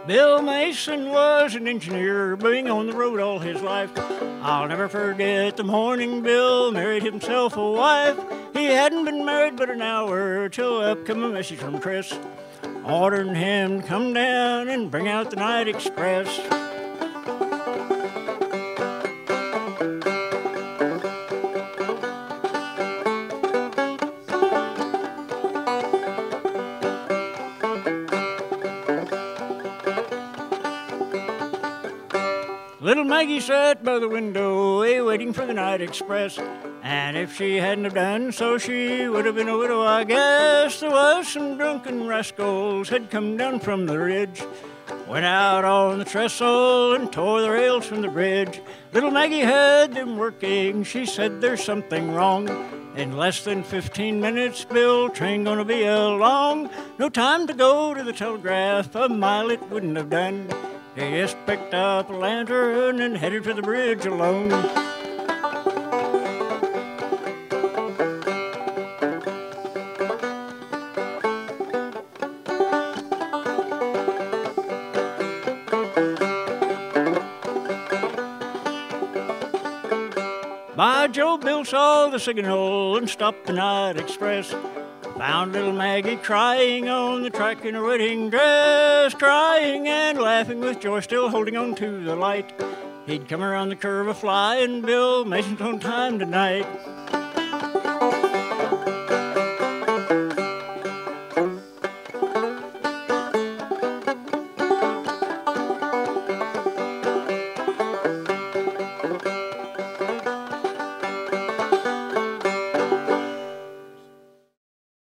Bill Mason was an engineer, being on the road all his life. I'll never forget the morning Bill married himself a wife. He hadn't been married but an hour till up come a message from Chris, ordering him to come down and bring out the night express. Little Maggie sat by the window, waiting for the night express. And if she hadn't have done so, she would have been a widow, I guess. There was some drunken rascals had come down from the ridge, went out on the trestle and tore the rails from the bridge. Little Maggie had them working, she said there's something wrong. In less than 15 minutes, Bill, train gonna be along. No time to go to the telegraph, a mile it wouldn't have done. He just picked up a lantern and headed for the bridge alone. By Joe, Bill saw the signal and stopped the night express. Found little Maggie crying on the track in her wedding dress, crying and laughing with joy, still holding on to the light. He'd come around the curve a-flying, Bill Mason's on time tonight.